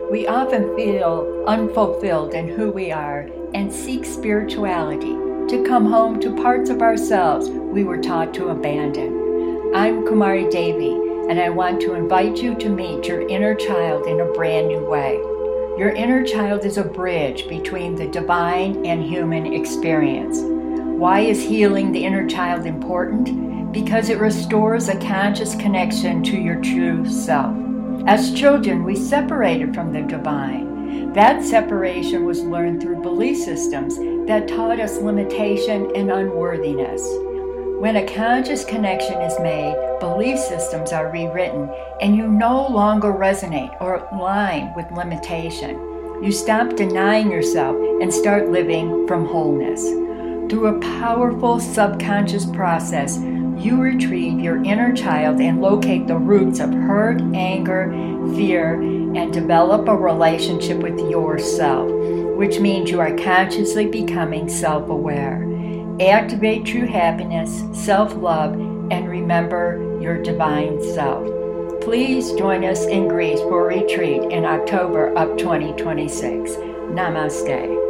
We often feel unfulfilled in who we are and seek spirituality to come home to parts of ourselves we were taught to abandon. I'm Kumari Devi, and I want to invite you to meet your inner child in a brand new way. Your inner child is a bridge between the divine and human experience. Why is healing the inner child important? Because it restores a conscious connection to your true self. As children, we separated from the divine. That separation was learned through belief systems that taught us limitation and unworthiness. When a conscious connection is made, belief systems are rewritten, and you no longer resonate or align with limitation. You stop denying yourself and start living from wholeness. Through a powerful subconscious process, you retrieve your inner child and locate the roots of hurt, anger, fear, and develop a relationship with yourself, which means you are consciously becoming self-aware. Activate true happiness, self-love, and remember your divine self. Please join us in Greece for a retreat in October of 2026. Namaste.